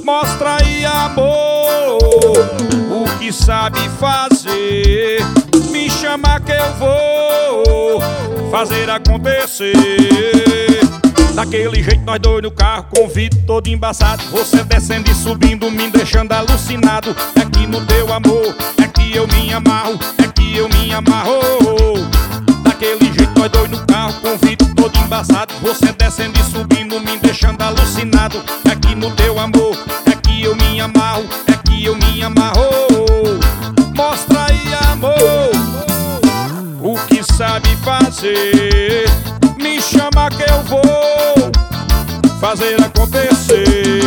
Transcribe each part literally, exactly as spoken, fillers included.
Mostra aí, amor, o que sabe fazer. Me chama que eu vou fazer acontecer. Daquele jeito nós dois no carro, com o vidro todo embaçado, você descendo e subindo, me deixando alucinado. É que no teu amor é que eu me amarro, é que eu me amarro. Daquele jeito nós dois no carro, com o vidro todo embaçado, você descendo e subindo, me deixando alucinado. É que no teu amor é que eu me amarro, é que eu me amarro. Mostra aí, amor, o que sabe fazer. Me chama que eu vou fazer acontecer.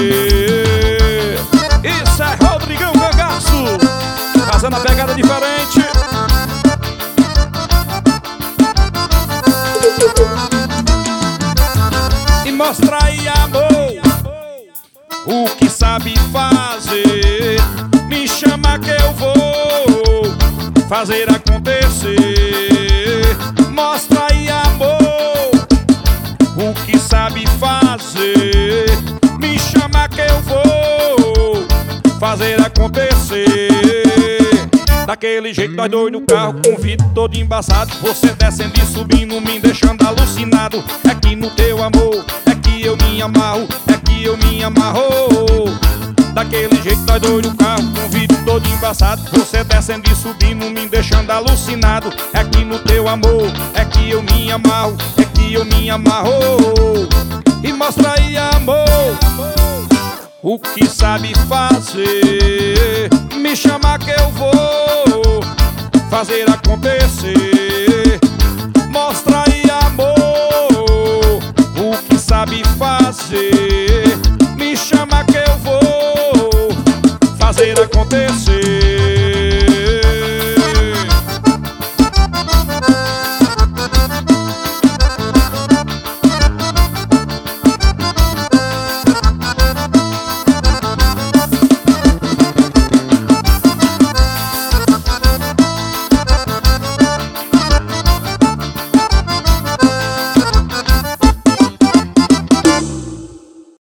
Isso é Rodrigão Cangaço, fazendo a pegada diferente. E mostra aí, amor, o que sabe fazer. Me chama que eu vou fazer acontecer. Mostra aí, amor, o que sabe fazer. Me chama que eu vou fazer acontecer. Daquele jeito nós dois no carro, com o vidro todo embaçado, você descendo e subindo, me deixando alucinado. É que no teu amor é que eu me amarro, é que eu me amarro. Daquele jeito nós dois no carro, com o vidro todo embaçado, você descendo e subindo, me deixando alucinado. É que no teu amor é que eu me amarro, é que eu me amarro. E mostra aí, amor, o que sabe fazer. Me chama que eu vou fazer acontecer. Mostra aí, amor,